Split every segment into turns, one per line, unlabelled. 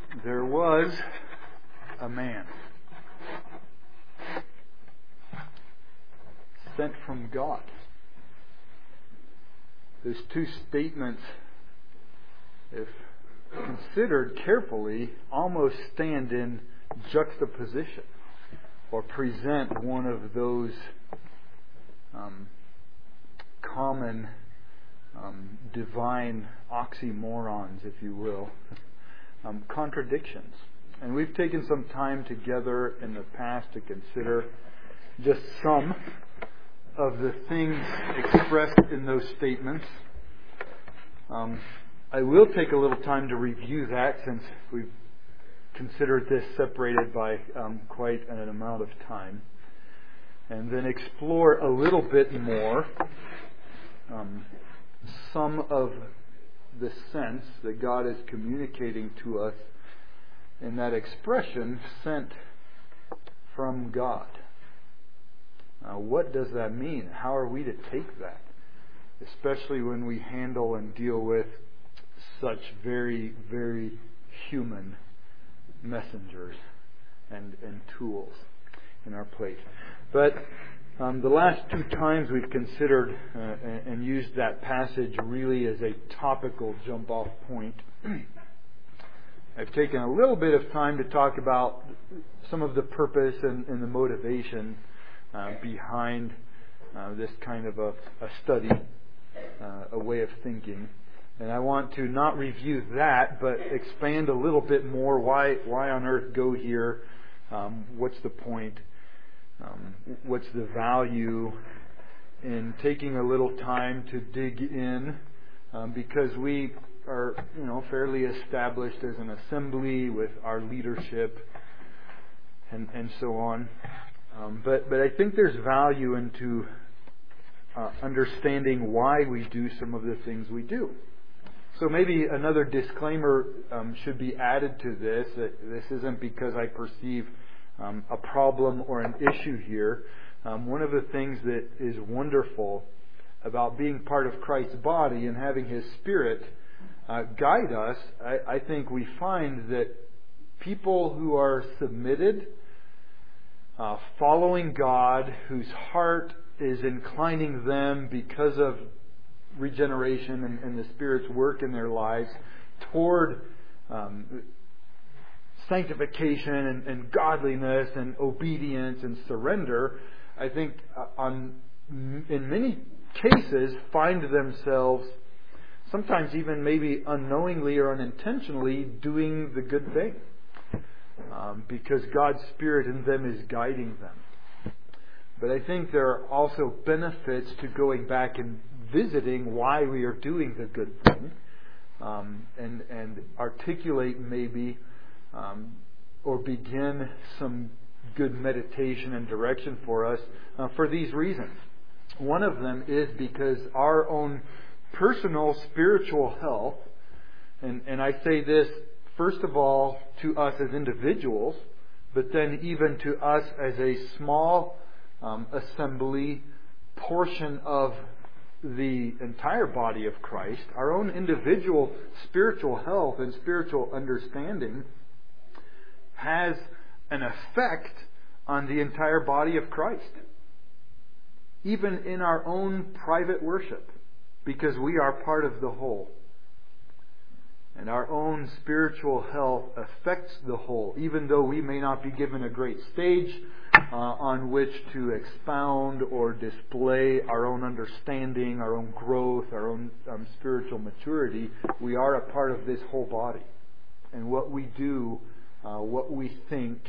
There was a man sent from God. Those two statements, if considered carefully, almost stand in juxtaposition or present one of those common divine oxymorons, if you will, contradictions. And we've taken some time together in the past to consider just some of the things expressed in those statements. I will take a little time to review that, since we've considered this separated by quite an amount of time, and then explore a little bit more some of the sense that God is communicating to us in that expression, sent from God. What does that mean? How are we to take that? Especially when we handle and deal with such very, very human messengers and tools in our plate. But the last two times we've considered and used that passage really as a topical jump-off point. I've taken a little bit of time to talk about some of the purpose and the motivation behind this kind of a study, a way of thinking. And I want to not review that, but expand a little bit more. Why on earth go here? What's the point? What's the value in taking a little time to dig in? Because we are, fairly established as an assembly with our leadership and so on. But I think there's value into understanding why we do some of the things we do. So maybe another disclaimer should be added to this. That this isn't because I perceive a problem or an issue here. One of the things that is wonderful about being part of Christ's body and having His Spirit guide us, I think we find that people who are submitted, following God, whose heart is inclining them because of regeneration and the Spirit's work in their lives toward sanctification and godliness and obedience and surrender, I think in many cases find themselves, sometimes even maybe unknowingly or unintentionally, doing the good thing because God's Spirit in them is guiding them. But I think there are also benefits to going back and visiting why we are doing the good thing, and articulate maybe or begin some good meditation and direction for us for these reasons. One of them is because our own personal spiritual health, and I say this first of all to us as individuals, but then even to us as a small assembly portion of the entire body of Christ, our own individual spiritual health and spiritual understanding has an effect on the entire body of Christ. Even in our own private worship, because we are part of the whole. And our own spiritual health affects the whole, even though we may not be given a great stage on which to expound or display our own understanding, our own growth, our own spiritual maturity. We are a part of this whole body. And what we do, what we think,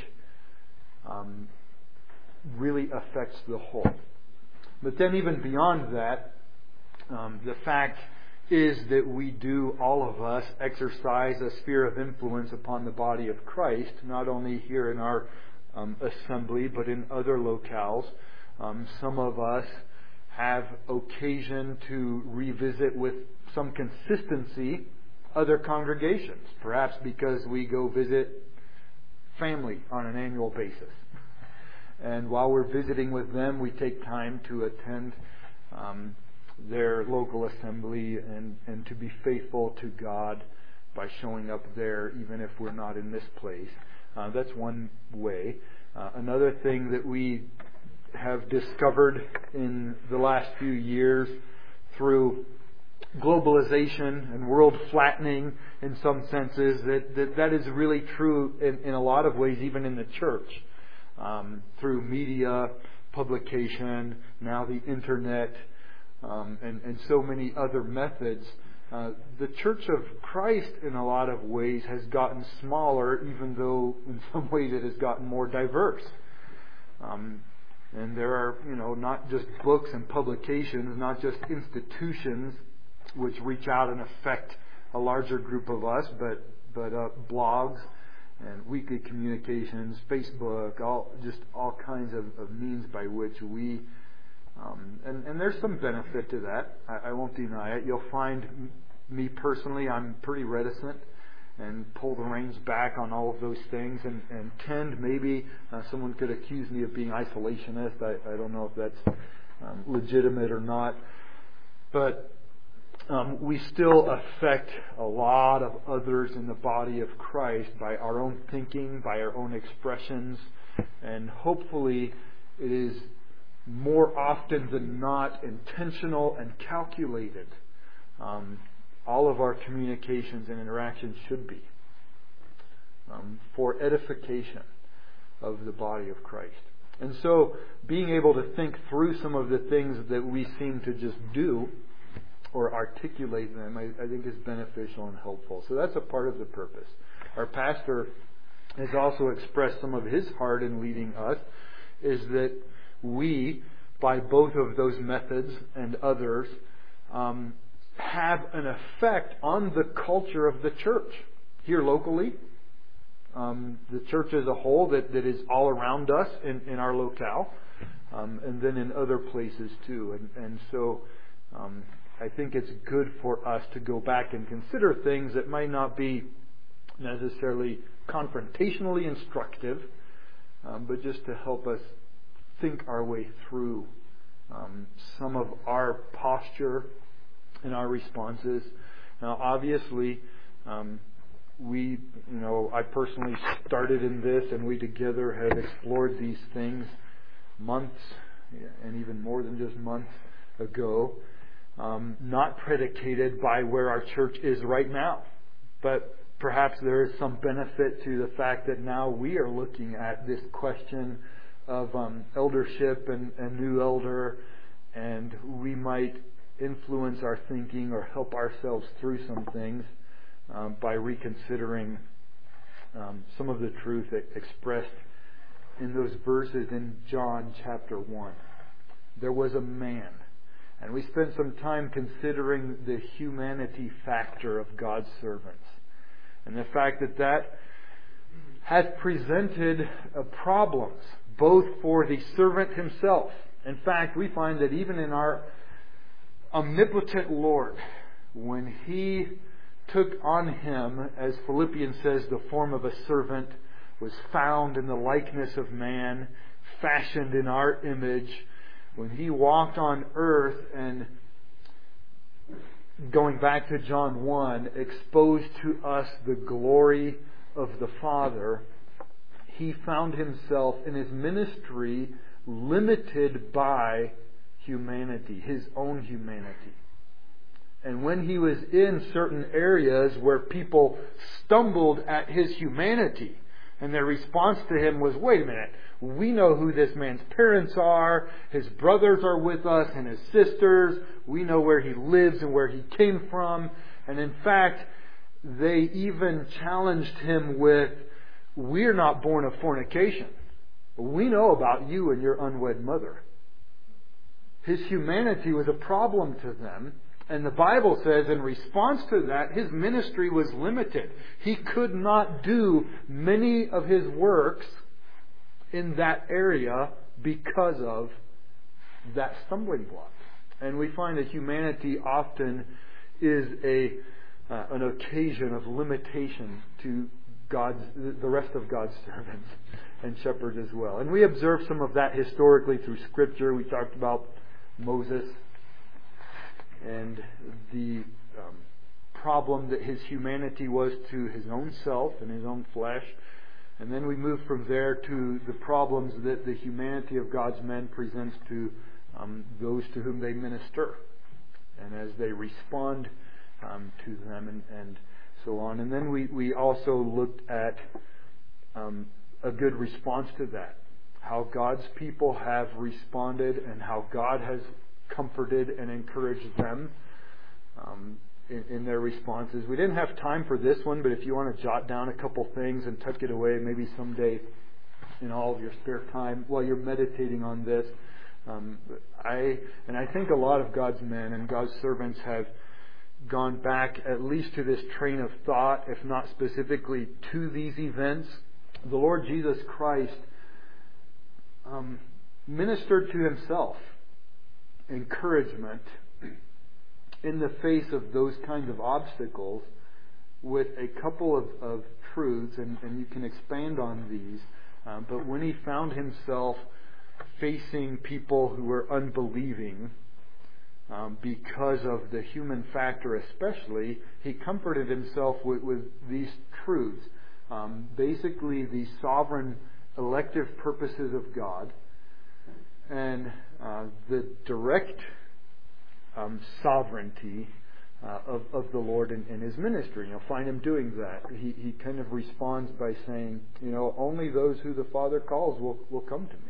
really affects the whole. But then even beyond that, the fact is that we do, all of us, exercise a sphere of influence upon the body of Christ, not only here in our assembly, but in other locales. Some of us have occasion to revisit with some consistency other congregations, perhaps because we go visit family on an annual basis. And while we're visiting with them, we take time to attend their local assembly and to be faithful to God by showing up there, even if we're not in this place. That's one way. Another thing that we have discovered in the last few years through globalization and world flattening in some senses, that is really true in a lot of ways, even in the church. Through media, publication, now the internet, and so many other methods, the Church of Christ in a lot of ways has gotten smaller, even though in some ways it has gotten more diverse. And there are, not just books and publications, not just institutions which reach out and affect a larger group of us, but blogs and weekly communications, Facebook, all kinds of means by which we, and there's some benefit to that. I won't deny it. You'll find me personally, I'm pretty reticent and pull the reins back on all of those things, and tend, maybe someone could accuse me of being isolationist. I don't know if that's legitimate or not, but we still affect a lot of others in the body of Christ by our own thinking, by our own expressions, and hopefully it is more often than not intentional and calculated. All of our communications and interactions should be for edification of the body of Christ. And so being able to think through some of the things that we seem to just do or articulate them, I think is beneficial and helpful. So that's a part of the purpose. Our pastor has also expressed some of his heart in leading us, is that we, by both of those methods and others, have an effect on the culture of the church here locally, the church as a whole that is all around us in our locale, and then in other places too. And so I think it's good for us to go back and consider things that might not be necessarily confrontationally instructive, but just to help us think our way through some of our posture and our responses. Now, obviously, I personally started in this, and we together have explored these things months, and even more than just months ago, not predicated by where our church is right now, but perhaps there is some benefit to the fact that now we are looking at this question of eldership and new elder, and we might influence our thinking or help ourselves through some things by reconsidering some of the truth expressed in those verses in John chapter 1. There was a man, and we spent some time considering the humanity factor of God's servants, and the fact that has presented problems both for the servant himself. In fact, we find that even in our omnipotent Lord, when He took on Him, as Philippians says, the form of a servant, was found in the likeness of man, fashioned in our image, when He walked on earth and, going back to John 1, exposed to us the glory of the Father, He found Himself in His ministry limited by humanity, His own humanity. And when He was in certain areas where people stumbled at His humanity, and their response to Him was, wait a minute, we know who this man's parents are, his brothers are with us, and his sisters, we know where he lives and where he came from. And in fact, they even challenged Him with, we're not born of fornication. We know about you and your unwed mother. His humanity was a problem to them. And the Bible says in response to that, His ministry was limited. He could not do many of His works in that area because of that stumbling block. And we find that humanity often is an occasion of limitation to the rest of God's servants and shepherds as well. And we observe some of that historically through Scripture. We talked about Moses and the problem that his humanity was to his own self and his own flesh. And then we move from there to the problems that the humanity of God's men presents to those to whom they minister, and as they respond to them and so on. And then we also looked at a good response to that. How God's people have responded and how God has comforted and encouraged them in their responses. We didn't have time for this one, but if you want to jot down a couple things and tuck it away, maybe someday in all of your spare time while you're meditating on this. I think a lot of God's men and God's servants have gone back at least to this train of thought, if not specifically to these events. The Lord Jesus Christ ministered to himself encouragement in the face of those kinds of obstacles with a couple of truths, and you can expand on these. But when he found himself facing people who were unbelieving, because of the human factor especially, he comforted himself with these truths. Basically, the sovereign elective purposes of God and the direct sovereignty of the Lord in his ministry. You'll find him doing that. He kind of responds by saying, only those who the Father calls will come to me.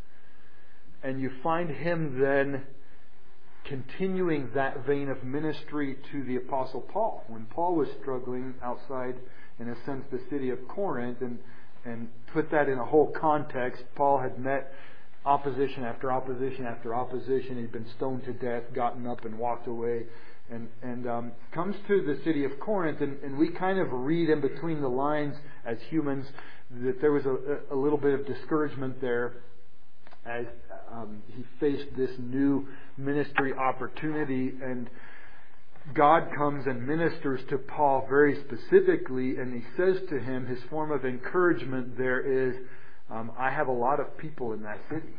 And you find him then continuing that vein of ministry to the Apostle Paul. When Paul was struggling outside, in a sense, the city of Corinth, and put that in a whole context, Paul had met opposition after opposition after opposition. He'd been stoned to death, gotten up and walked away, and comes to the city of Corinth, and we kind of read in between the lines as humans that there was a little bit of discouragement there as he faced this new ministry opportunity, and God comes and ministers to Paul very specifically, and he says to him, his form of encouragement there is, I have a lot of people in that city.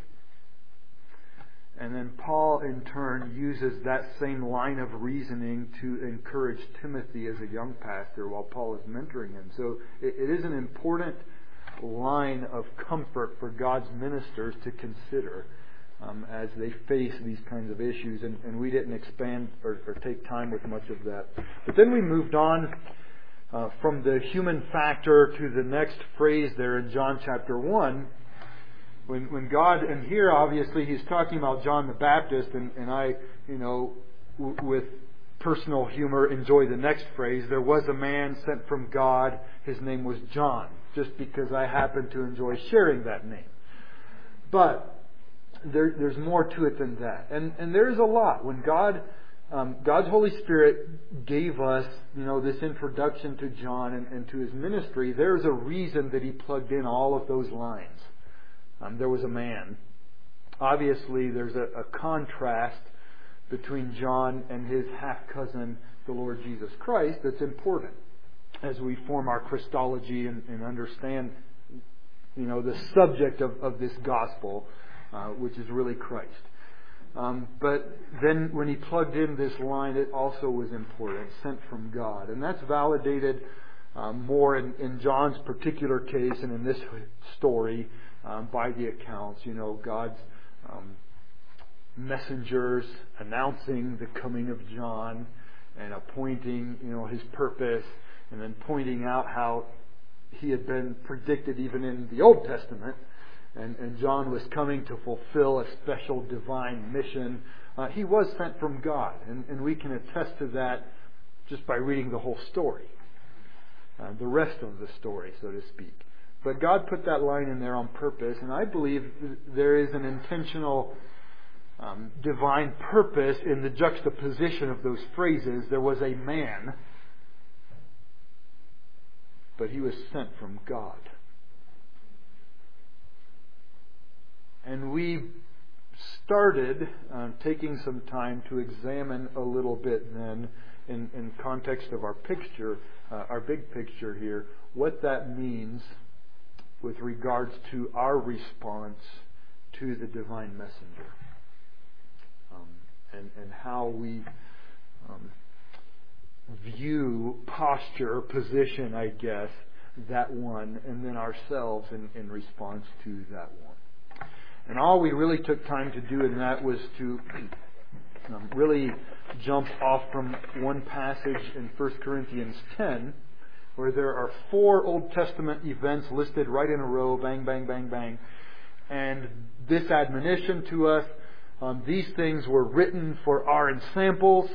And then Paul in turn uses that same line of reasoning to encourage Timothy as a young pastor while Paul is mentoring him. So it is an important line of comfort for God's ministers to consider as they face these kinds of issues. And we didn't expand or take time with much of that. But then we moved on from the human factor to the next phrase there in John chapter 1. When God, and here obviously he's talking about John the Baptist, and I, with personal humor, enjoy the next phrase. There was a man sent from God, his name was John, just because I happen to enjoy sharing that name. But there's more to it than that. And there's a lot. When God's Holy Spirit gave us, this introduction to John and to his ministry, there's a reason that he plugged in all of those lines. There was a man. Obviously, there's a contrast between John and his half-cousin, the Lord Jesus Christ, that's important as we form our Christology and understand, the subject of this gospel, which is really Christ. But then when he plugged in this line, it also was important, sent from God. And that's validated more in John's particular case and in this story by the accounts. God's messengers announcing the coming of John and appointing, his purpose, and then pointing out how he had been predicted even in the Old Testament. And John was coming to fulfill a special divine mission. He was sent from God. And we can attest to that just by reading the whole story. The rest of the story, so to speak. But God put that line in there on purpose. And I believe there is an intentional divine purpose in the juxtaposition of those phrases. There was a man, but he was sent from God. And we started taking some time to examine a little bit then, in context of our picture, our big picture here, what that means with regards to our response to the divine messenger. And how we view, posture, position, I guess, that one, and then ourselves in response to that one. And all we really took time to do in that was to really jump off from one passage in 1 Corinthians 10, where there are 4 Old Testament events listed right in a row, bang, bang, bang, bang. And this admonition to us, these things were written for our ensamples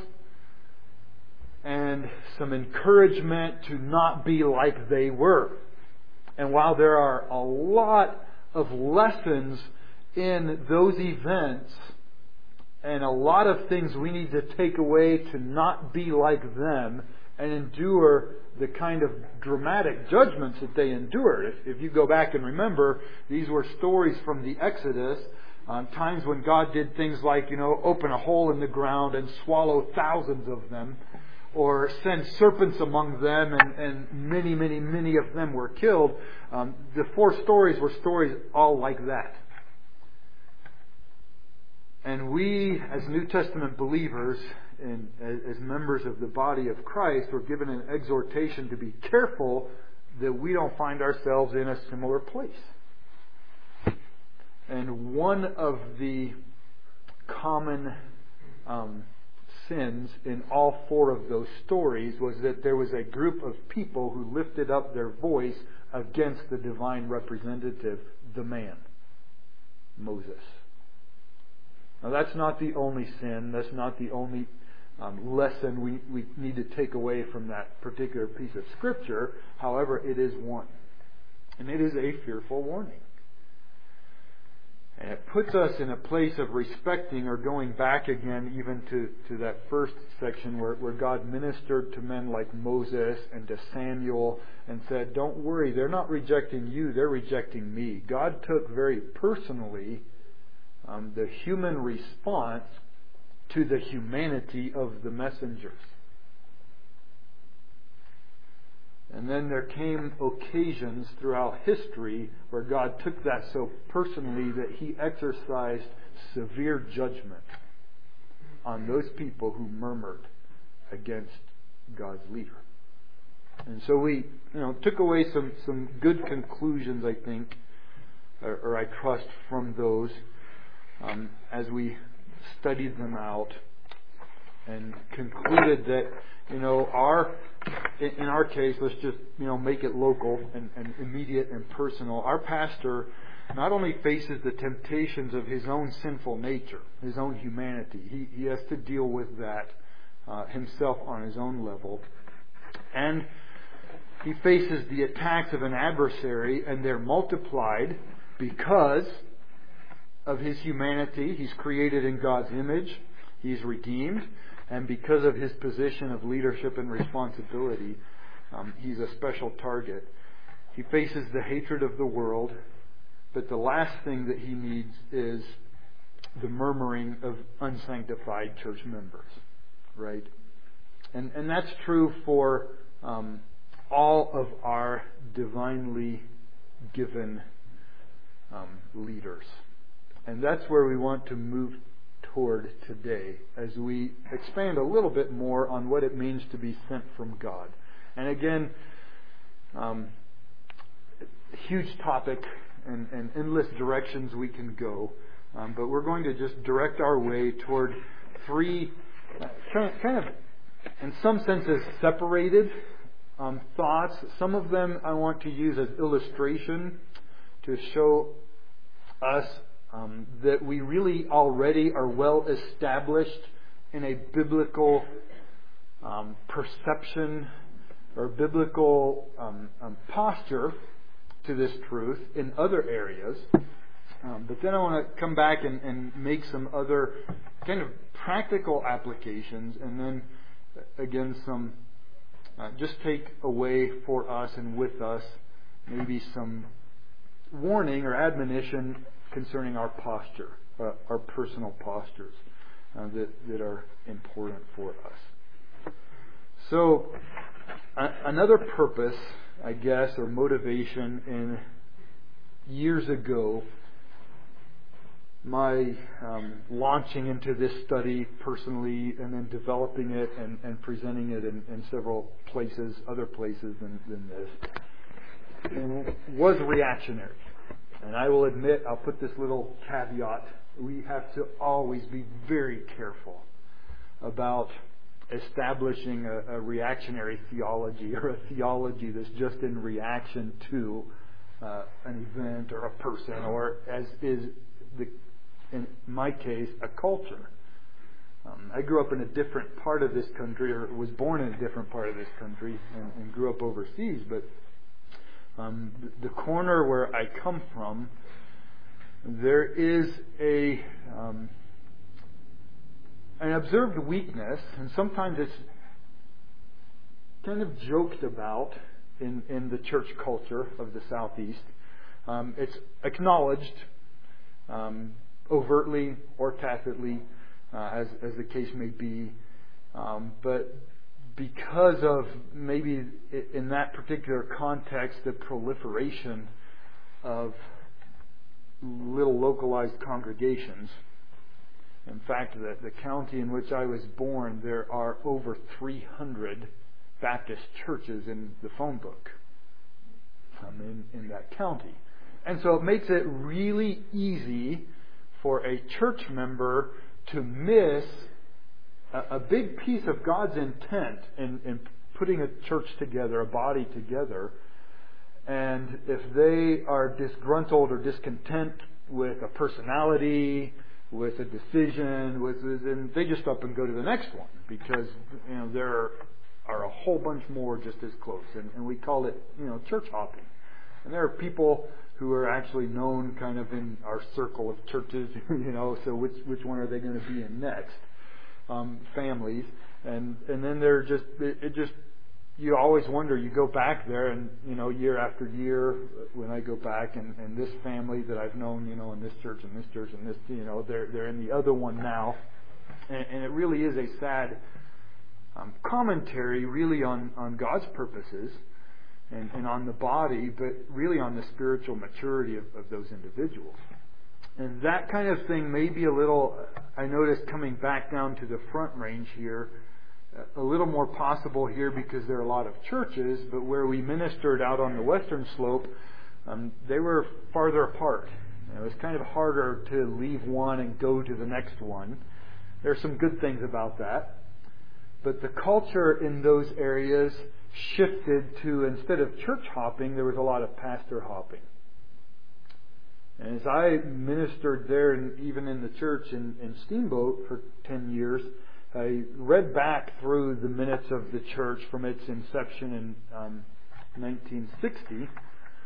and some encouragement to not be like they were. And while there are a lot of lessons in those events and a lot of things we need to take away to not be like them and endure the kind of dramatic judgments that they endured. If you go back and remember, these were stories from the Exodus, times when God did things like, open a hole in the ground and swallow thousands of them, or send serpents among them, and many, many, many of them were killed. The 4 stories were stories all like that. And we, as New Testament believers and as members of the body of Christ, were given an exhortation to be careful that we don't find ourselves in a similar place. And one of the common sins in all 4 of those stories was that there was a group of people who lifted up their voice against the divine representative, the man, Moses. Now that's not the only sin, that's not the only lesson we need to take away from that particular piece of Scripture. However, it is one. And it is a fearful warning. And it puts us in a place of respecting, or going back again even to that first section where God ministered to men like Moses and to Samuel and said, don't worry, they're not rejecting you, they're rejecting me. God took very personally the human response to the humanity of the messengers. And then there came occasions throughout history where God took that so personally that He exercised severe judgment on those people who murmured against God's leader. And so we took away some good conclusions, I think, or I trust, from those as we studied them out, and concluded that in our case, let's just make it local and immediate and personal. Our pastor not only faces the temptations of his own sinful nature, his own humanity. He has to deal with that himself on his own level, and he faces the attacks of an adversary, and they're multiplied because of his humanity. He's created in God's image. He's redeemed. And because of his position of leadership and responsibility, he's a special target. He faces the hatred of the world. But the last thing that he needs is the murmuring of unsanctified church members. Right? And that's true for all of our divinely given leaders. And that's where we want to move toward today as we expand a little bit more on what it means to be sent from God. And again, huge topic and endless directions we can go. But we're going to just direct our way toward 3 kind of, in some senses, separated thoughts. Some of them I want to use as illustration to show us that we really already are well established in a biblical perception or biblical posture to this truth in other areas. But then I want to come back and make some other kind of practical applications, and then again some just take away for us and with us maybe some warning or admonition concerning our posture, our personal postures that are important for us. So, another purpose, I guess, or motivation in years ago my launching into this study personally and then developing it and presenting it in several places, other places than this, was reactionary. And I will admit, I'll put this little caveat, we have to always be very careful about establishing a reactionary theology or a theology that's just in reaction to an event or a person, or as is in my case, a culture. I grew up in a different part of this country, or was born in a different part of this country, and grew up overseas. But the corner where I come from, there is an observed weakness, and sometimes it's kind of joked about in the church culture of the Southeast. It's acknowledged overtly or tacitly, as the case may be, but because of maybe in that particular context the proliferation of little localized congregations. In fact, the county in which I was born, there are over 300 Baptist churches in the phone book in that county. And so it makes it really easy for a church member to miss a big piece of God's intent in putting a church together, a body together. And if they are disgruntled or discontent with a personality, with a decision, then they just up and go to the next one, because there are a whole bunch more just as close, and we call it church hopping. And there are people who are actually known kind of in our circle of churches, so which one are they going to be in next? Families, and then they're just you always wonder. You go back there, and year after year, when I go back, and this family that I've known, in this church and this church and this, they're in the other one now, and it really is a sad commentary, really on God's purposes and on the body, but really on the spiritual maturity of those individuals. And that kind of thing may be a little, I noticed coming back down to the Front Range here, a little more possible here because there are a lot of churches, but where we ministered out on the western slope, they were farther apart. It was kind of harder to leave one and go to the next one. There are some good things about that. But the culture in those areas shifted to, instead of church hopping, there was a lot of pastor hopping. And as I ministered there, and even in the church in Steamboat for 10 years, I read back through the minutes of the church from its inception in 1960.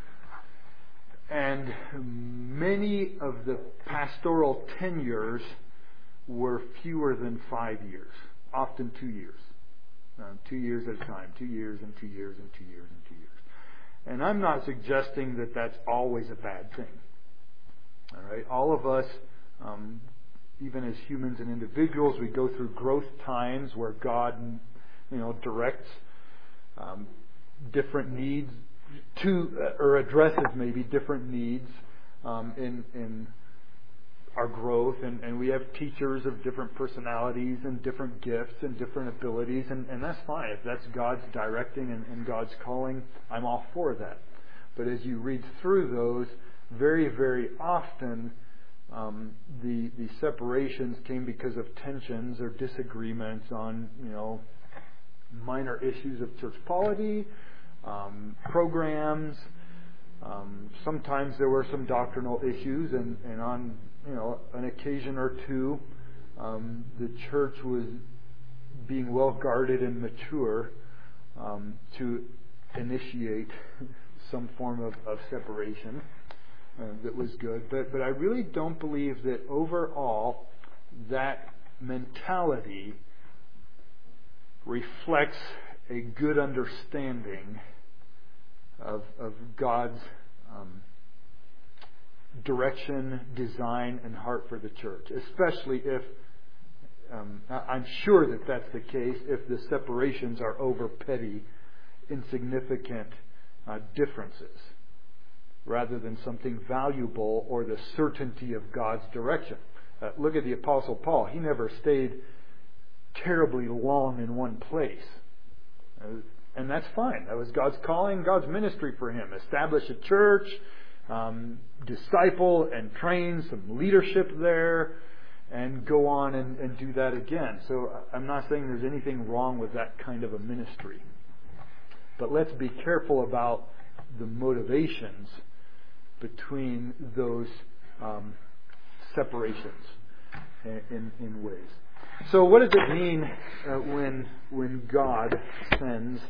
And many of the pastoral tenures were fewer than 5 years, often 2 years. 2 years at a time, 2 years and 2 years and 2 years and 2 years. And I'm not suggesting that that's always a bad thing. All right, all of us, even as humans and individuals, we go through growth times where God, directs different needs or addresses maybe different needs in our growth, and we have teachers of different personalities and different gifts and different abilities, and that's fine. If that's God's directing and God's calling, I'm all for that. But as you read through those, very, very often the separations came because of tensions or disagreements on minor issues of church polity, programs. Sometimes there were some doctrinal issues, and on an occasion or two, the church was being well guarded and mature to initiate some form of separation. That was good, but I really don't believe that overall that mentality reflects a good understanding of God's direction, design, and heart for the church. Especially if I'm sure that that's the case if the separations are over petty, insignificant differences. rather than something valuable or the certainty of God's direction. Look at the Apostle Paul. He never stayed terribly long in one place. And that's fine. That was God's calling, God's ministry for him. Establish a church, disciple and train some leadership there, and go on and do that again. So I'm not saying there's anything wrong with that kind of a ministry. But let's be careful about the motivations between those separations in ways. So what does it mean when God sends,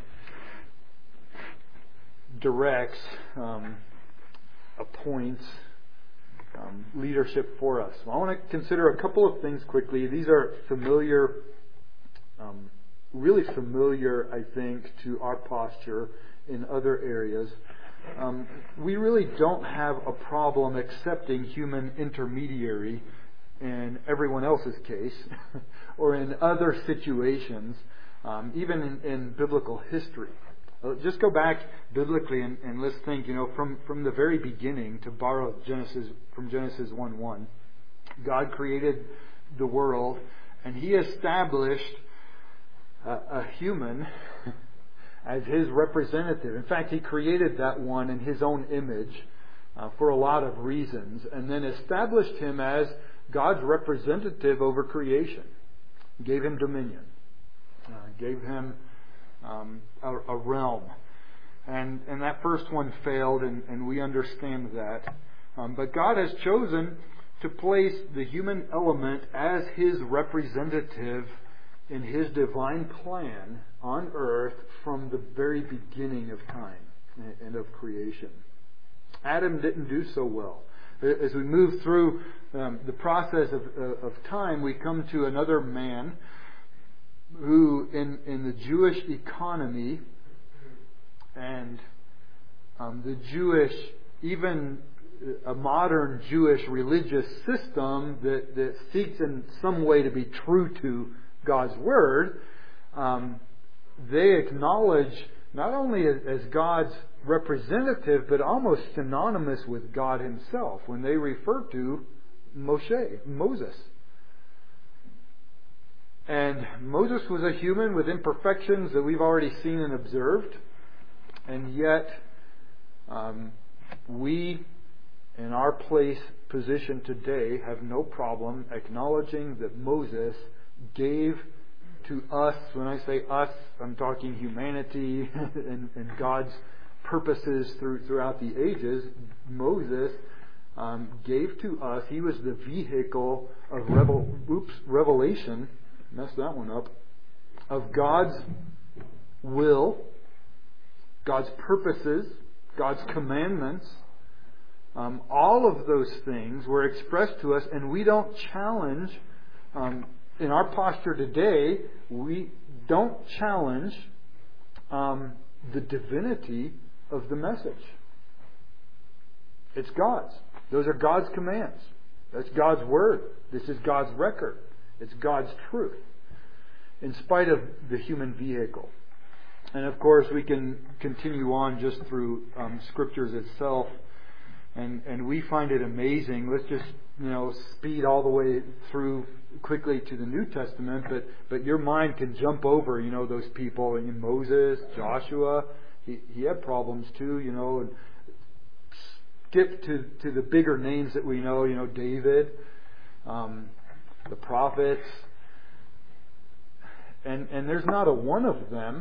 directs, appoints leadership for us? Well, I want to consider a couple of things quickly. These are familiar, really familiar, I think, to our posture in other areas. We really don't have a problem accepting human intermediary in everyone else's case or in other situations, even in biblical history. Just go back biblically and let's think, from the very beginning, to borrow from Genesis 1:1. God created the world and He established a human as His representative. In fact, He created that one in His own image for a lot of reasons, and then established him as God's representative over creation. Gave him dominion. Gave him a realm. And that first one failed, and we understand that. But God has chosen to place the human element as His representative in His divine plan on earth from the very beginning of time and of creation. Adam didn't do so well. As we move through the process of time, we come to another man who, in the Jewish economy and the Jewish, even a modern Jewish religious system that seeks in some way to be true to God's Word, they acknowledge not only as God's representative, but almost synonymous with God Himself when they refer to Moses. And Moses was a human with imperfections that we've already seen and observed. And yet, we, in our position today, have no problem acknowledging that Moses gave to us. When I say us, I'm talking humanity and God's purposes throughout the ages. Moses gave to us. He was the vehicle of revelation. Messed that one up. Of God's will, God's purposes, God's commandments. All of those things were expressed to us, and we don't challenge. In our posture today, we don't challenge the divinity of the message. It's God's. Those are God's commands. That's God's Word. This is God's record. It's God's truth, in spite of the human vehicle. And of course, we can continue on just through Scriptures itself, and we find it amazing. Let's just speed all the way through quickly to the New Testament, but your mind can jump over those people. Moses, Joshua, he had problems too. And skip to the bigger names that we know. David. The prophets, and there's not a one of them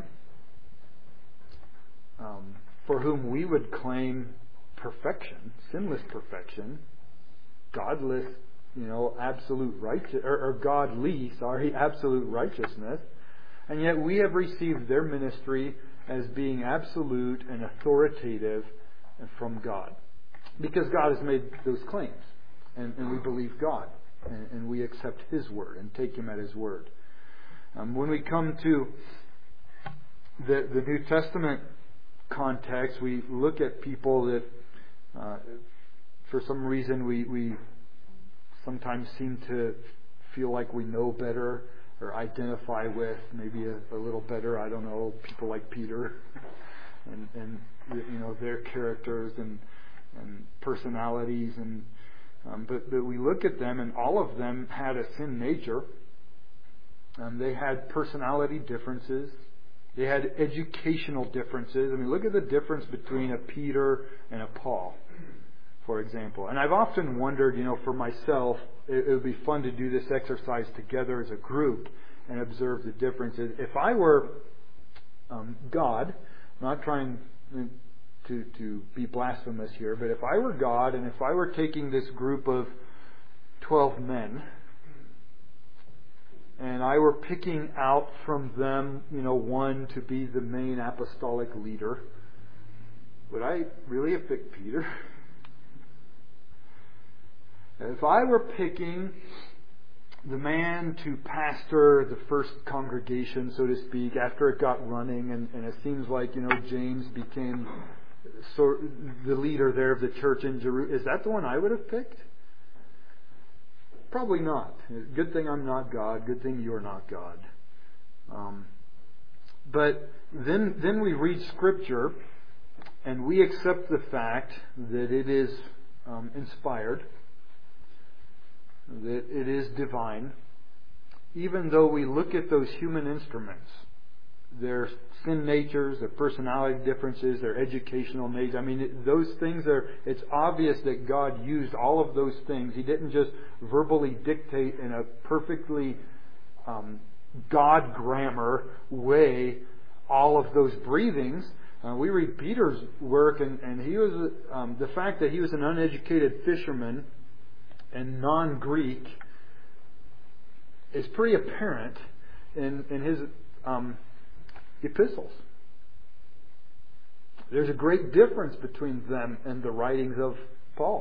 for whom we would claim perfection, sinless perfection, godless, absolute righteous, or godly, absolute righteousness, and yet we have received their ministry as being absolute and authoritative from God, because God has made those claims, and we believe God. And we accept His Word and take Him at His Word. When we come to the New Testament context, we look at people that, for some reason, we sometimes seem to feel like we know better or identify with maybe a little better. I don't know, people like Peter and their characters and personalities, and but we look at them, and all of them had a sin nature. They had personality differences. They had educational differences. I mean, look at the difference between a Peter and a Paul, for example. And I've often wondered, for myself, it would be fun to do this exercise together as a group and observe the differences. If I were God, I'm not trying to be blasphemous here, but if I were God and if I were taking this group of 12 men and I were picking out from them, one to be the main apostolic leader, would I really have picked Peter? If I were picking the man to pastor the first congregation, so to speak, after it got running, and it seems like, James became the leader there of the church in Jerusalem, is that the one I would have picked? Probably not. Good thing I'm not God. Good thing you're not God. But then we read Scripture, and we accept the fact that it is inspired, that it is divine, even though we look at those human instruments, their sin natures, their personality differences, their educational needs. I mean, those things it's obvious that God used all of those things. He didn't just verbally dictate in a perfectly God grammar way all of those breathings. We read Peter's work, and he was the fact that he was an uneducated fisherman and non-Greek is pretty apparent in his epistles. There's a great difference between them and the writings of Paul.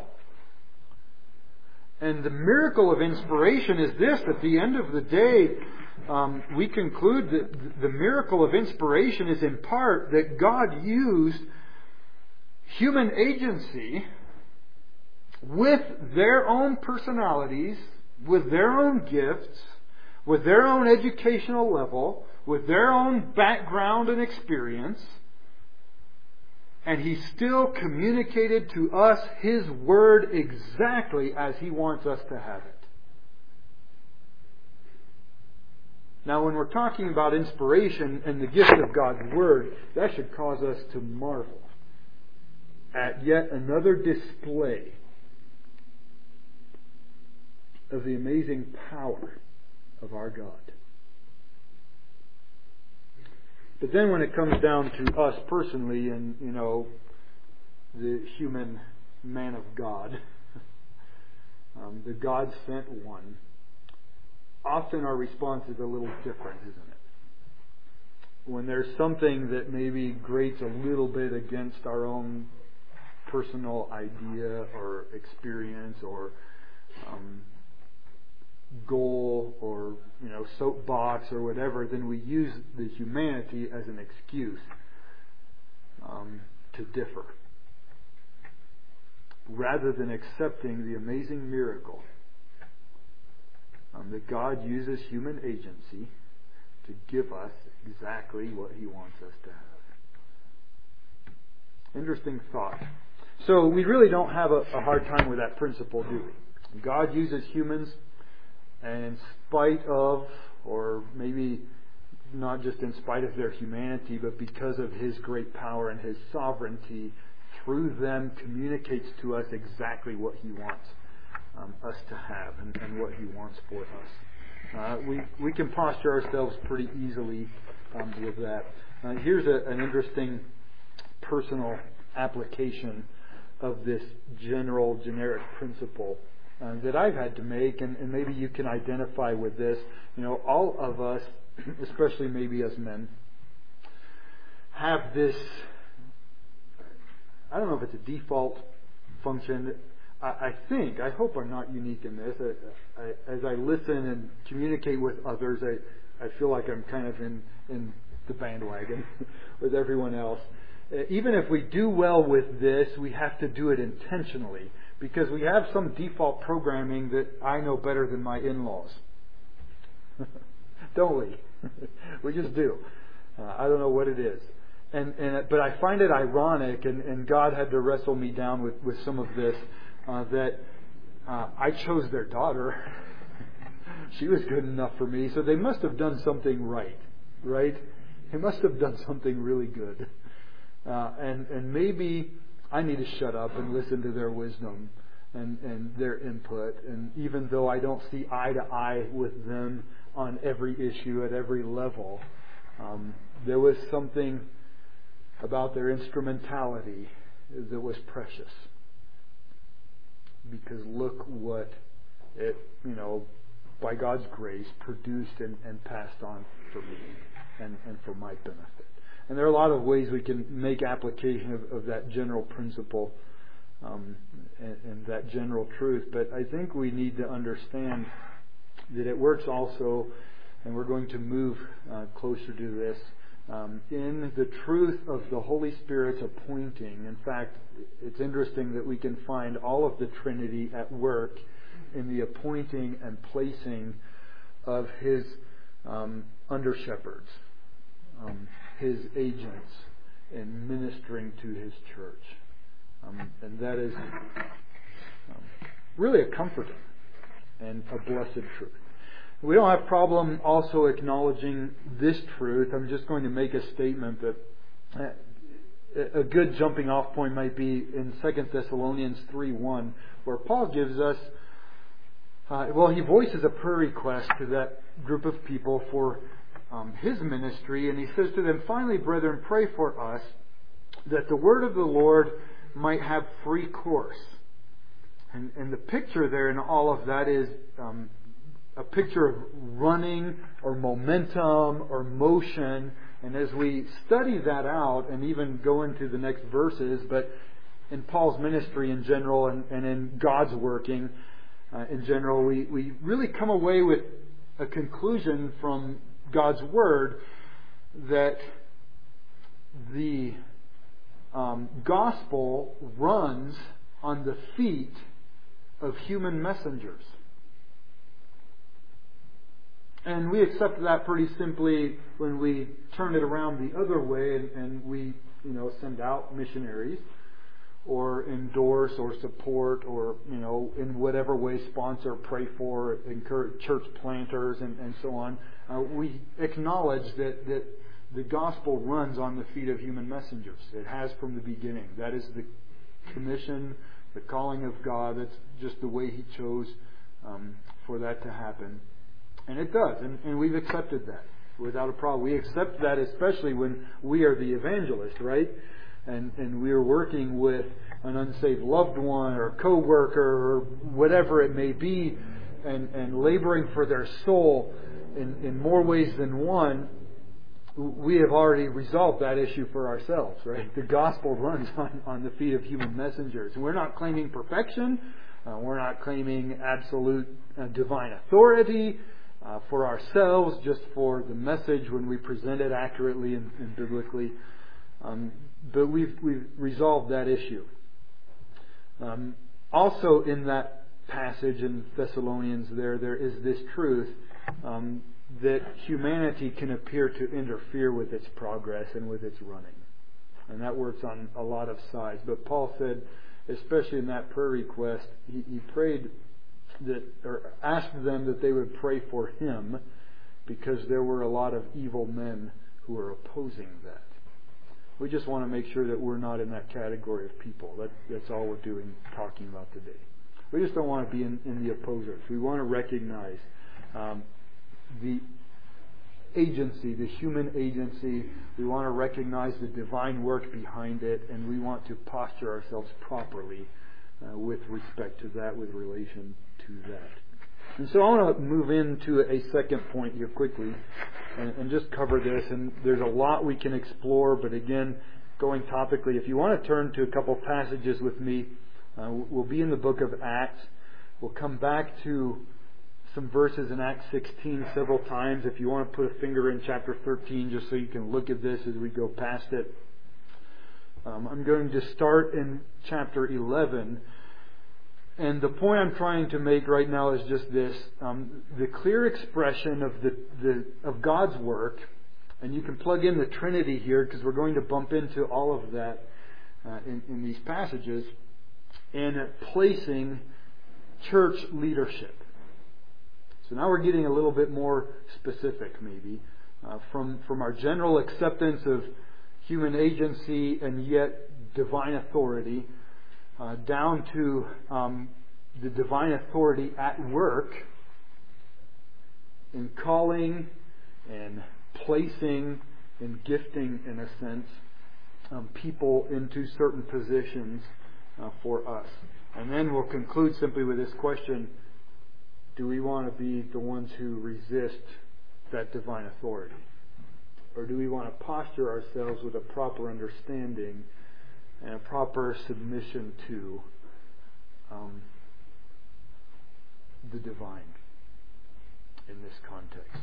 And the miracle of inspiration is this: at the end of the day, we conclude that the miracle of inspiration is in part that God used human agency with their own personalities, with their own gifts, with their own educational level, with their own background and experience, and He still communicated to us His Word exactly as He wants us to have it. Now, when we're talking about inspiration and the gift of God's Word, that should cause us to marvel at yet another display of the amazing power of our God. But then when it comes down to us personally and, the human man of God, the God-sent one, often our response is a little different, isn't it? When there's something that maybe grates a little bit against our own personal idea or experience or goal or soapbox or whatever, then we use the humanity as an excuse to differ, rather than accepting the amazing miracle that God uses human agency to give us exactly what He wants us to have. Interesting thought. So we really don't have a hard time with that principle, do we? God uses humans, and in spite of, or maybe not just in spite of their humanity, but because of His great power and His sovereignty, through them communicates to us exactly what He wants us to have and what He wants for us. We can posture ourselves pretty easily with that. Here's an interesting personal application of this generic principle that I've had to make, and maybe you can identify with this. All of us, especially maybe as men, have this, I don't know if it's a default function. I hope I'm not unique in this. As I listen and communicate with others, I feel like I'm kind of in the bandwagon with everyone else. Even if we do well with this, we have to do it intentionally, because we have some default programming that I know better than my in-laws. Don't we? We just do. I don't know what it is. But I find it ironic, and God had to wrestle me down with some of this, that I chose their daughter. She was good enough for me, so they must have done something right? They must have done something really good. And maybe I need to shut up and listen to their wisdom and their input. And even though I don't see eye to eye with them on every issue at every level, there was something about their instrumentality that was precious. Because look what it, by God's grace, produced and passed on for me and for my benefit. And there are a lot of ways we can make application of that general principle and that general truth. But I think we need to understand that it works also, and we're going to move closer to this, in the truth of the Holy Spirit's appointing. In fact, it's interesting that we can find all of the Trinity at work in the appointing and placing of His under-shepherds, His agents, in ministering to His church. And that is really a comforting and a blessed truth. We don't have problem also acknowledging this truth. I'm just going to make a statement that a good jumping off point might be in 2 Thessalonians 3:1, where Paul gives us, he voices a prayer request to that group of people for his ministry, and he says to them, "Finally, brethren, pray for us that the word of the Lord might have free course." And the picture there in all of that is a picture of running or momentum or motion. And as we study that out and even go into the next verses, but in Paul's ministry in general and in God's working in general, we really come away with a conclusion from God's Word that the gospel runs on the feet of human messengers. And we accept that pretty simply when we turn it around the other way and we, send out missionaries or endorse or support or, in whatever way sponsor, pray for, encourage church planters and so on. We acknowledge that the gospel runs on the feet of human messengers. It has from the beginning. That is the commission, the calling of God. That's just the way He chose for that to happen. And it does, and we've accepted that without a problem. We accept that especially when we are the evangelist, right? And we are working with an unsaved loved one or co-worker or whatever it may be, and laboring for their soul in more ways than one. We have already resolved that issue for ourselves, right? The gospel runs on the feet of human messengers. And we're not claiming perfection. We're not claiming absolute divine authority for ourselves, just for the message when we present it accurately and biblically. But we've resolved that issue. Also in that passage in Thessalonians there is this truth that humanity can appear to interfere with its progress and with its running. And that works on a lot of sides. But Paul said, especially in that prayer request, he prayed that, or asked them that they would pray for him, because there were a lot of evil men who were opposing that. We just want to make sure that we're not in that category of people. That's all we're talking about today. We just don't want to be in the opposers. We want to recognize the agency, the human agency. We want to recognize the divine work behind it, and we want to posture ourselves properly with respect to that, with relation to that. And so I want to move into a second point here quickly and just cover this. And there's a lot we can explore, but again, going topically, if you want to turn to a couple passages with me, we'll be in the book of Acts. We'll come back to some verses in Acts 16 several times. If you want to put a finger in chapter 13, just so you can look at this as we go past it. I'm going to start in chapter 11. And the point I'm trying to make right now is just this. The clear expression of God's work And you can plug in the Trinity here because we're going to bump into all of that in these passages, and placing church leadership. So now we're getting a little bit more specific, maybe, from our general acceptance of human agency and yet divine authority, down to the divine authority at work in calling and placing and gifting, in a sense, people into certain positions for us. And then we'll conclude simply with this question: do we want to be the ones who resist that divine authority? Or do we want to posture ourselves with a proper understanding and a proper submission to the divine in this context?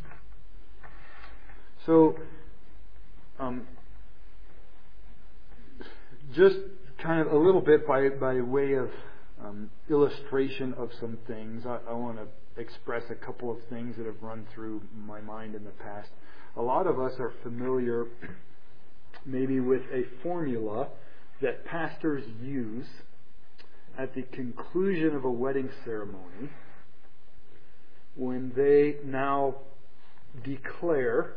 So, just kind of a little bit by way of illustration of some things, I want to express a couple of things that have run through my mind in the past. A lot of us are familiar maybe with a formula that pastors use at the conclusion of a wedding ceremony when they now declare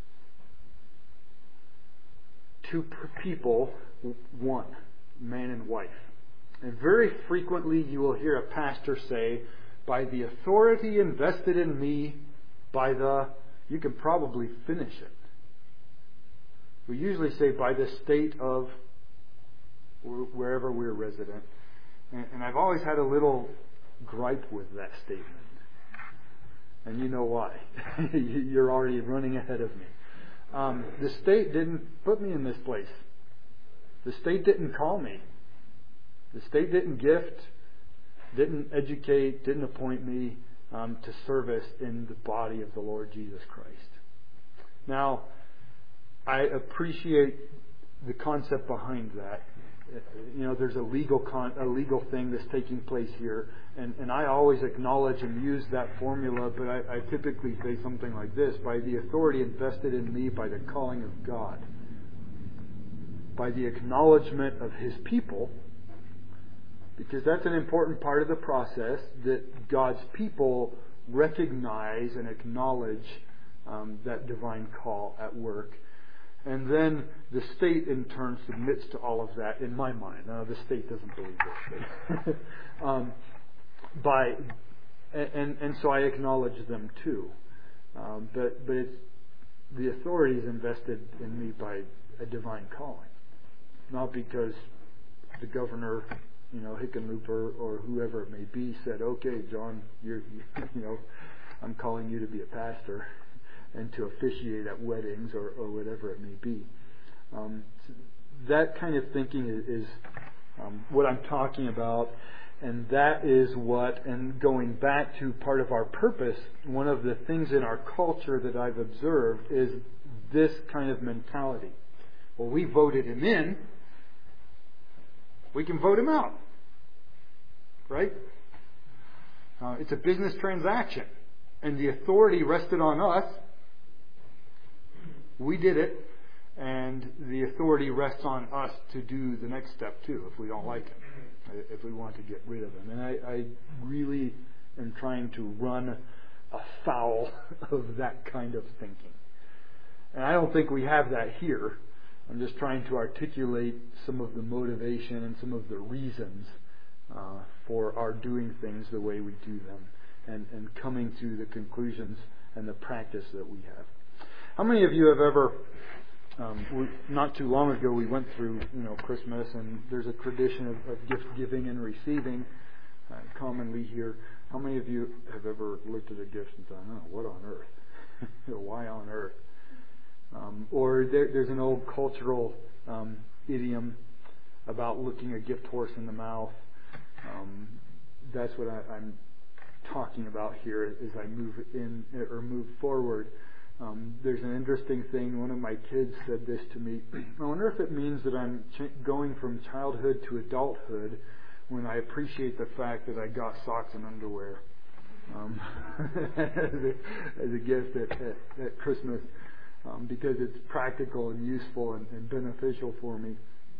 two people one, man and wife. And very frequently you will hear a pastor say, by the authority invested in me by the... You can probably finish it. We usually say by the state of wherever we're resident. And I've always had a little gripe with that statement. And you know why. You're already running ahead of me. The state didn't put me in this place. The state didn't call me. The state didn't gift, didn't educate, didn't appoint me to service in the body of the Lord Jesus Christ. Now, I appreciate the concept behind that. There's a legal thing that's taking place here, and I always acknowledge and use that formula, but I typically say something like this: by the authority invested in me by the calling of God, by the acknowledgement of His people, because that's an important part of the process, that God's people recognize and acknowledge that divine call at work. And then the state in turn submits to all of that, in my mind. Now, the state doesn't believe this. And so I acknowledge them too. But it's, the authority is invested in me by a divine calling. Not because the governor, Hickenlooper or whoever it may be said, okay, John, I'm calling you to be a pastor and to officiate at weddings or whatever it may be. That kind of thinking is what I'm talking about, and that is what, and going back to part of our purpose, one of the things in our culture that I've observed is this kind of mentality. Well, we voted him in, we can vote him out. Right? It's a business transaction, and the authority rested on us. We did it, and the authority rests on us to do the next step too, if we don't like him, if we want to get rid of him. And I really am trying to run afoul of that kind of thinking. And I don't think we have that here. I'm just trying to articulate some of the motivation and some of the reasons for our doing things the way we do them, and coming to the conclusions and the practice that we have. How many of you have ever, not too long ago we went through Christmas, and there's a tradition of gift giving and receiving commonly here. How many of you have ever looked at a gift and thought, oh, what on earth? Why on earth? Or there's an old cultural idiom about looking a gift horse in the mouth. That's what I'm talking about here as I move in or move forward. There's an interesting thing. One of my kids said this to me. I wonder if it means that I'm going from childhood to adulthood when I appreciate the fact that I got socks and underwear as a gift at Christmas. because it's practical and useful and beneficial for me.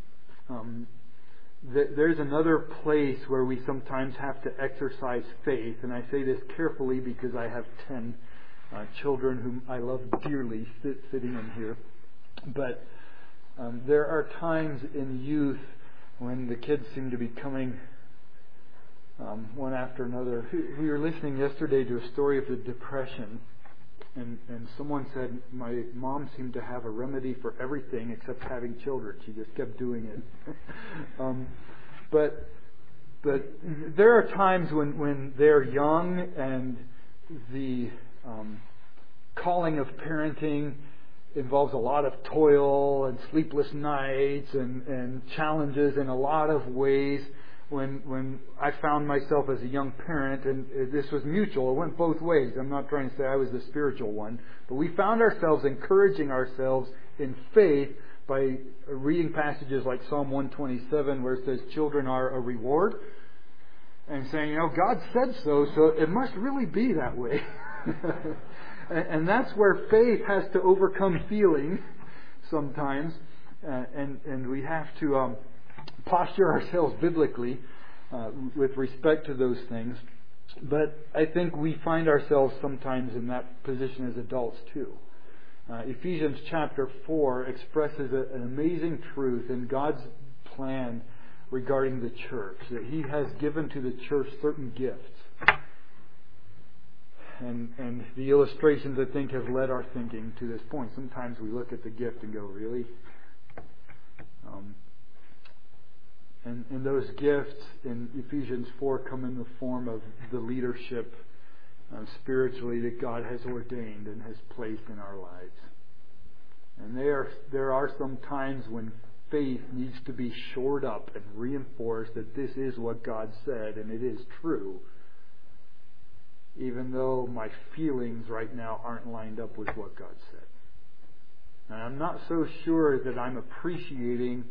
There's another place where we sometimes have to exercise faith, and I say this carefully because I have 10 children whom I love dearly sitting in here. But there are times in youth when the kids seem to be coming one after another. We were listening yesterday to a story of the Depression, and someone said, my mom seemed to have a remedy for everything except having children. She just kept doing it. But there are times when they're young and the calling of parenting involves a lot of toil and sleepless nights and challenges in a lot of ways. When I found myself as a young parent, and this was mutual, it went both ways. I'm not trying to say I was the spiritual one, but we found ourselves encouraging ourselves in faith by reading passages like Psalm 127, where it says children are a reward, and saying, God said so it must really be that way. And that's where faith has to overcome feeling sometimes, and we have to posture ourselves biblically with respect to those things. But I think we find ourselves sometimes in that position as adults too. Ephesians chapter 4 expresses an amazing truth in God's plan regarding the church, that He has given to the church certain gifts. And the illustrations, I think, have led our thinking to this point. Sometimes we look at the gift and go, really? And those gifts in Ephesians 4 come in the form of the leadership spiritually that God has ordained and has placed in our lives. And there are some times when faith needs to be shored up and reinforced that this is what God said and it is true, even though my feelings right now aren't lined up with what God said. And I'm not so sure that I'm appreciating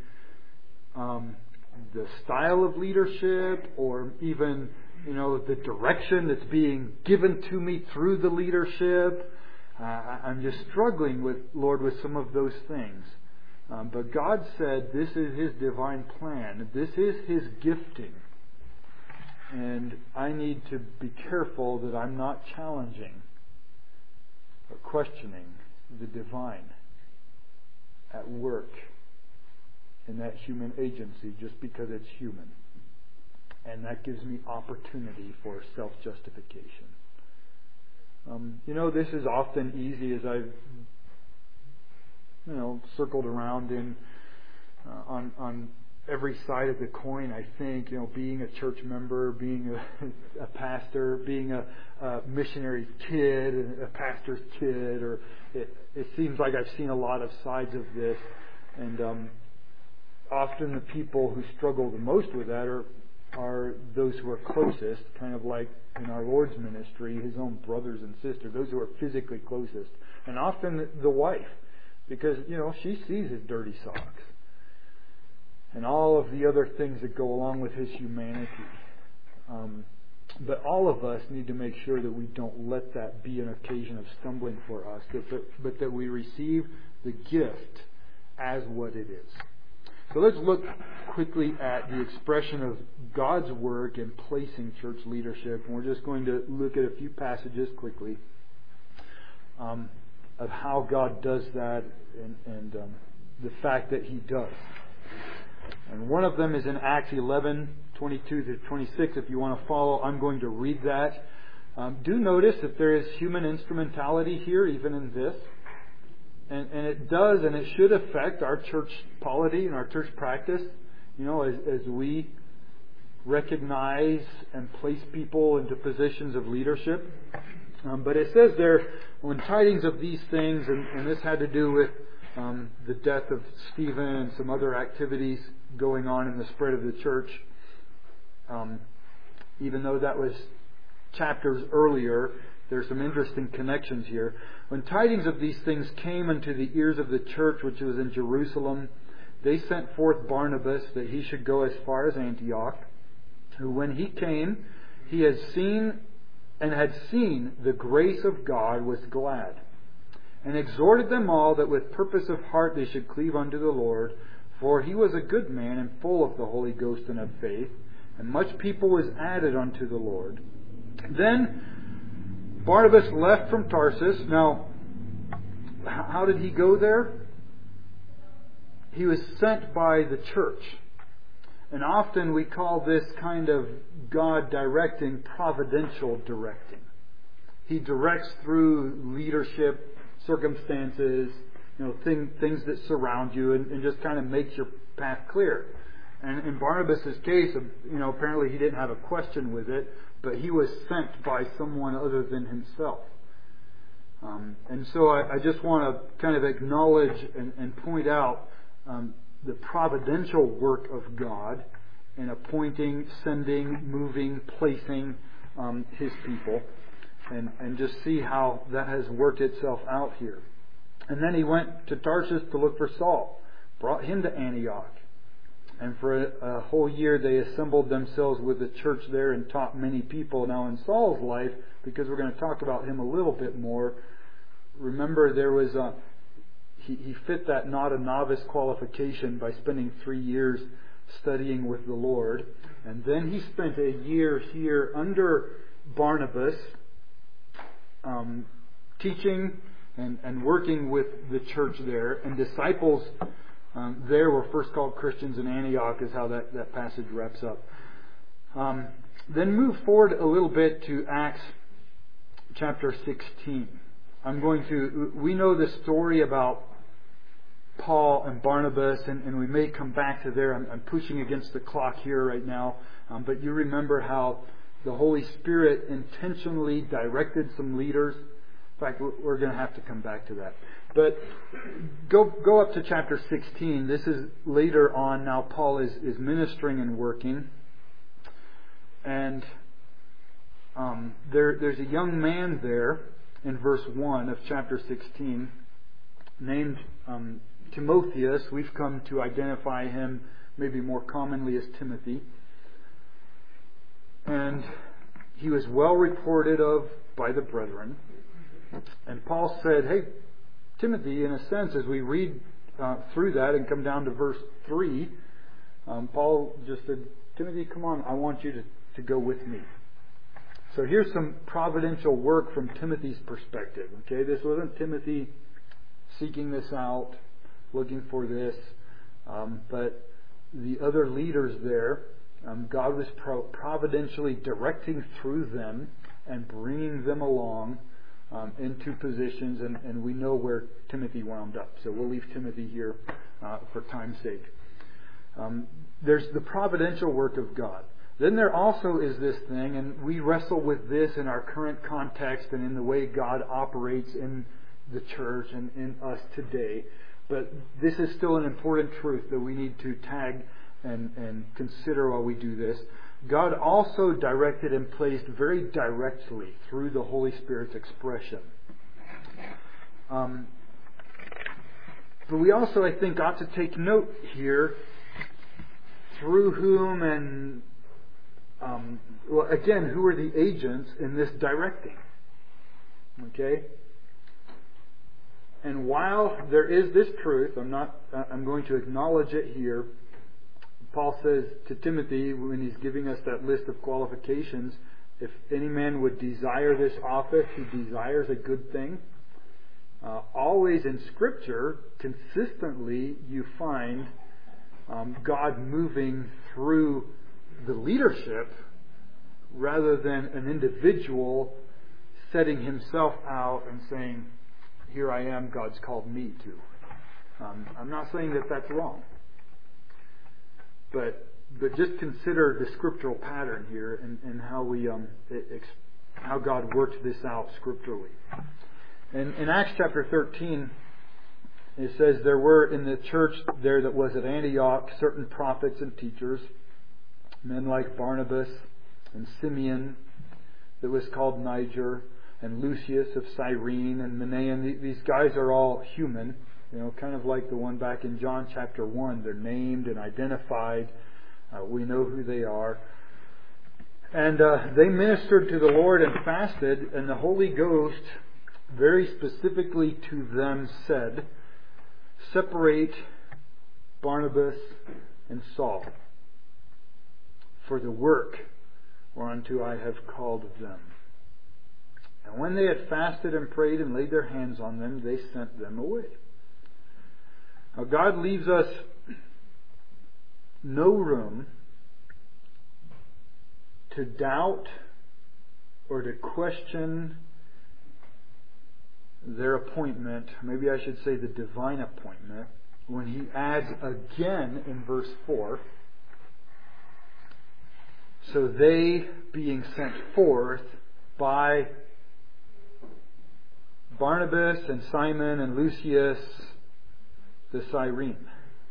the style of leadership or even, the direction that's being given to me through the leadership. I'm just struggling with some of those things. But God said this is His divine plan. This is His gifting. And I need to be careful that I'm not challenging or questioning the divine at work in that human agency just because it's human. And that gives me opportunity for self-justification. This is often easy as I've circled around on every side of the coin. I think being a church member, being a pastor, being a missionary's kid, a pastor's kid, or it seems like I've seen a lot of sides of this, and often the people who struggle the most with that are those who are closest, kind of like in our Lord's ministry, His own brothers and sisters, those who are physically closest, and often the wife, because she sees his dirty socks and all of the other things that go along with his humanity. But all of us need to make sure that we don't let that be an occasion of stumbling for us, but that we receive the gift as what it is. So let's look quickly at the expression of God's work in placing church leadership. And we're just going to look at a few passages quickly of how God does that and the fact that He does. And one of them is in Acts 11:22-26. If you want to follow, I'm going to read that. Do notice that there is human instrumentality here, even in this. And it does, and it should affect our church polity and our church practice. As we recognize and place people into positions of leadership. But it says there, when tidings of these things, and this had to do with the death of Stephen and some other activities going on in the spread of the church, even though that was chapters earlier, there's some interesting connections here. When tidings of these things came unto the ears of the church which was in Jerusalem, they sent forth Barnabas that he should go as far as Antioch, who when he came, he had seen the grace of God, was glad, and exhorted them all that with purpose of heart they should cleave unto the Lord. For he was a good man and full of the Holy Ghost and of faith, and much people was added unto the Lord. Then Barnabas left from Tarsus. Now, how did he go there? He was sent by the church. And often we call this kind of God directing providential directing. He directs through leadership, circumstances, things that surround you, and just kind of makes your path clear. And in Barnabas' case, apparently he didn't have a question with it, but he was sent by someone other than himself. And so I just want to kind of acknowledge and point out the providential work of God in appointing, sending, moving, placing His people, and just see how that has worked itself out here. And then he went to Tarsus to look for Saul, brought him to Antioch. And for a whole year they assembled themselves with the church there and taught many people. Now in Saul's life, because we're going to talk about him a little bit more, remember there was he fit that not a novice qualification by spending 3 years studying with the Lord. And then he spent a year here under Barnabas, teaching and working with the church there. And disciples there were first called Christians in Antioch, is how that passage wraps up. Then move forward a little bit to Acts chapter 16. We know the story about Paul and Barnabas, and we may come back to there. I'm pushing against the clock here right now. But you remember how the Holy Spirit intentionally directed some leaders. In fact, we're going to have to come back to that. But go up to chapter 16. This is later on. Now Paul is ministering and working. And there's a young man there in verse 1 of chapter 16 named Timotheus. We've come to identify him maybe more commonly as Timothy. And he was well reported of by the brethren. And Paul said, hey, Timothy, in a sense, as we read through that and come down to verse 3, Paul just said, Timothy, come on, I want you to go with me. So here's some providential work from Timothy's perspective. Okay, this wasn't Timothy seeking this out, looking for this, but the other leaders there, God was providentially directing through them and bringing them along into positions, and we know where Timothy wound up. So we'll leave Timothy here for time's sake. There's the providential work of God. Then there also is this thing, and we wrestle with this in our current context and in the way God operates in the church and in us today. But this is still an important truth that we need to tag and consider while we do this. God also directed and placed very directly through the Holy Spirit's expression. But we also, I think, ought to take note here through whom and who are the agents in this directing? Okay? And while there is this truth, I'm going to acknowledge it here. Paul says to Timothy, when he's giving us that list of qualifications, if any man would desire this office, he desires a good thing. Always in Scripture, consistently, you find God moving through the leadership rather than an individual setting himself out and saying, here I am, God's called me to. I'm not saying that that's wrong. But just consider the scriptural pattern here and how how God works this out scripturally. And in Acts chapter 13, it says there were in the church there that was at Antioch certain prophets and teachers, men like Barnabas and Simeon, that was called Niger, and Lucius of Cyrene and Manaen. These guys are all human. Kind of like the one back in John chapter 1. They're named and identified. We know who they are. And they ministered to the Lord and fasted, and the Holy Ghost very specifically to them said, "Separate Barnabas and Saul for the work whereunto I have called them." And when they had fasted and prayed and laid their hands on them, they sent them away. Now God leaves us no room to doubt or to question their appointment, maybe I should say the divine appointment, when he adds again in verse 4, "So they being sent forth by Barnabas and Simon and Lucius the Cyrene."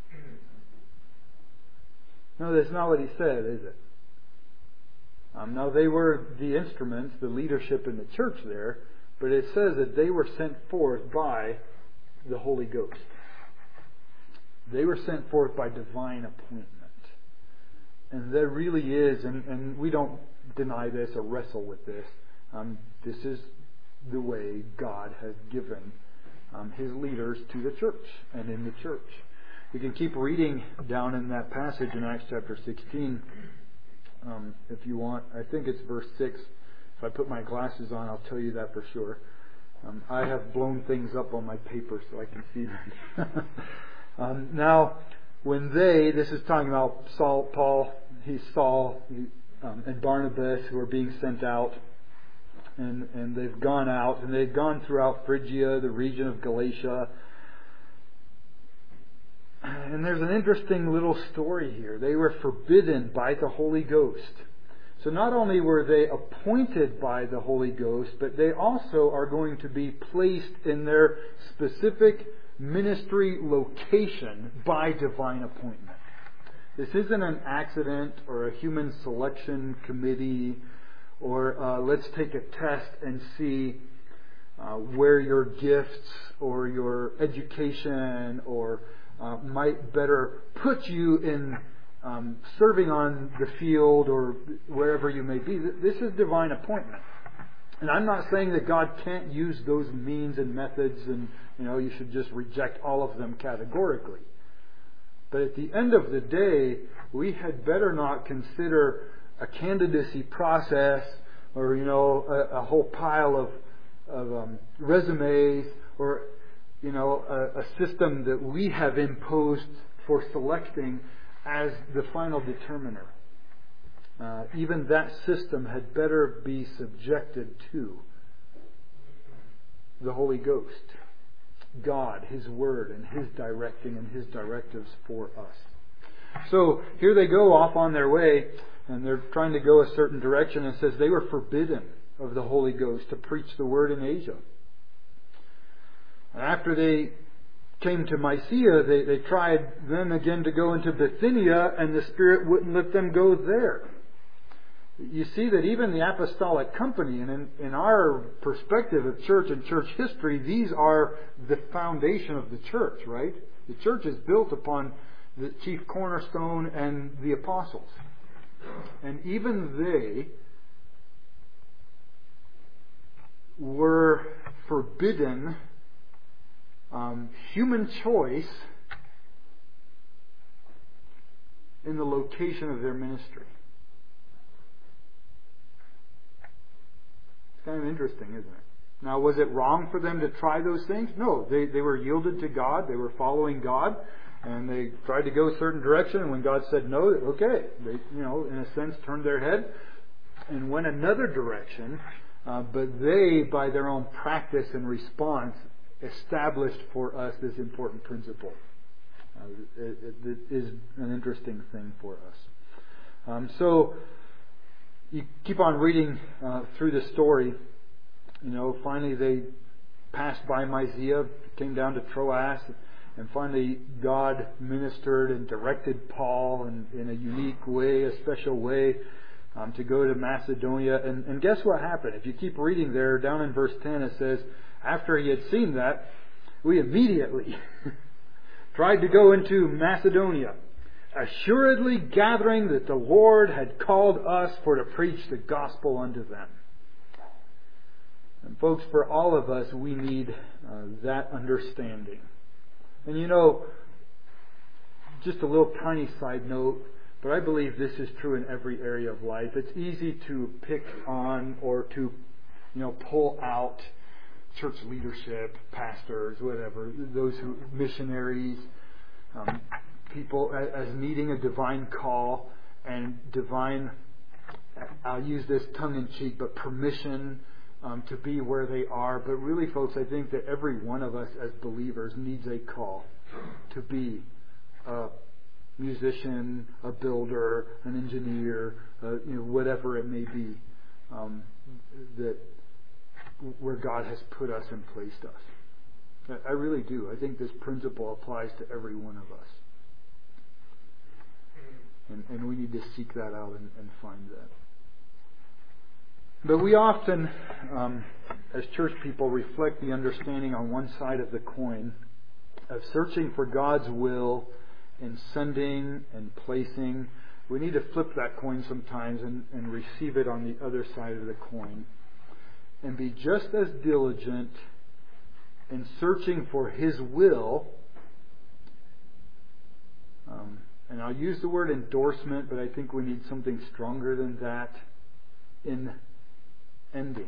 No, that's not what he said, is it? Now they were the instruments, the leadership in the church there, but it says that they were sent forth by the Holy Ghost. They were sent forth by divine appointment. And there really is, and we don't deny this or wrestle with this, this is the way God has given His leaders to the church and in the church. We can keep reading down in that passage in Acts chapter 16 if you want. I think it's verse 6. If I put my glasses on, I'll tell you that for sure. I have blown things up on my paper so I can see them. Now, when this is talking about Saul, and Barnabas who are being sent out, and they've gone out, and they've gone throughout Phrygia, the region of Galatia. And there's an interesting little story here. They were forbidden by the Holy Ghost. So not only were they appointed by the Holy Ghost, but they also are going to be placed in their specific ministry location by divine appointment. This isn't an accident or a human selection committee or let's take a test and see where your gifts or your education or might better put you in serving on the field or wherever you may be. This is divine appointment. And I'm not saying that God can't use those means and methods and you should just reject all of them categorically. But at the end of the day, we had better not consider a candidacy process or a whole pile of resumes or a system that we have imposed for selecting as the final determiner. Even that system had better be subjected to the Holy Ghost, God, His Word, and His directing and His directives for us. So here they go off on their way, and they're trying to go a certain direction. And it says they were forbidden of the Holy Ghost to preach the Word in Asia. And after they came to Mysia, they tried then again to go into Bithynia, and the Spirit wouldn't let them go there. You see that even the apostolic company, and in our perspective of church and church history, these are the foundation of the church, right? The church is built upon the chief cornerstone and the apostles. And even they were forbidden human choice in the location of their ministry. It's kind of interesting, isn't it? Now, was it wrong for them to try those things? No, they were yielded to God. They were following God, and they tried to go a certain direction. And when God said no, okay, they, in a sense, turned their head and went another direction. But they, by their own practice and response, established for us this important principle. It is an interesting thing for us. So you keep on reading through the story. Finally they passed by Mysia, came down to Troas, and finally God ministered and directed Paul in a unique way, a special way, to go to Macedonia. And guess what happened? If you keep reading there, down in verse 10 it says, after he had seen that, we immediately tried to go into Macedonia, assuredly gathering that the Lord had called us for to preach the gospel unto them. And folks, for all of us, we need that understanding. And just a little tiny side note, but I believe this is true in every area of life. It's easy to pick on or to, pull out church leadership, pastors, whatever, those who missionaries, people as needing a divine call and divine, I'll use this tongue in cheek, but permission to be where they are. But really, folks, I think that every one of us as believers needs a call to be a musician, a builder, an engineer, whatever it may be, that where God has put us and placed us. I really do. I think this principle applies to every one of us. And we need to seek that out and find that. But we often, as church people, reflect the understanding on one side of the coin of searching for God's will in sending and placing. We need to flip that coin sometimes and receive it on the other side of the coin. And be just as diligent in searching for His will. And I'll use the word endorsement, but I think we need something stronger than that, in ending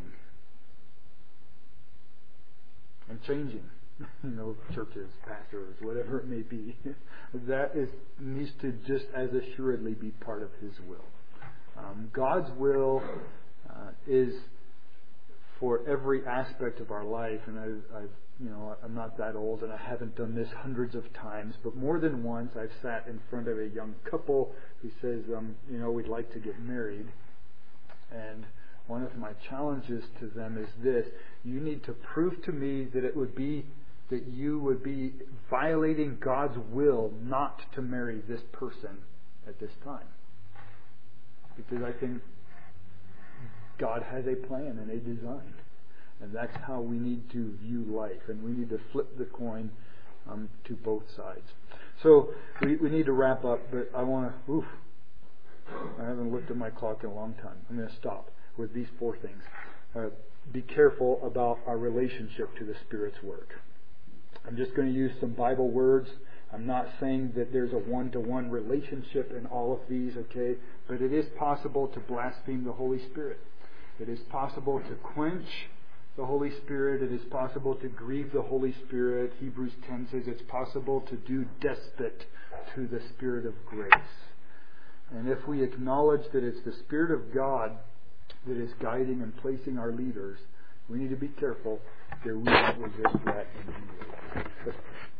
and changing, churches, pastors, whatever it may be. That needs to just as assuredly be part of His will. God's will is for every aspect of our life, and I'm not that old, and I haven't done this hundreds of times, but more than once I've sat in front of a young couple who says, we'd like to get married, and one of my challenges to them is this: you need to prove to me that you would be violating God's will not to marry this person at this time, because I think God has a plan and a design. And that's how we need to view life. And we need to flip the coin to both sides. So we need to wrap up, but I haven't looked at my clock in a long time. I'm going to stop with these 4 things. Be careful about our relationship to the Spirit's work. I'm just going to use some Bible words. I'm not saying that there's a one-to-one relationship in all of these, okay? But it is possible to blaspheme the Holy Spirit. It is possible to quench the Holy Spirit. It is possible to grieve the Holy Spirit. Hebrews 10 says it's possible to do despot to the Spirit of grace. And if we acknowledge that it's the Spirit of God that is guiding and placing our leaders, we need to be careful that we don't resist that in any way.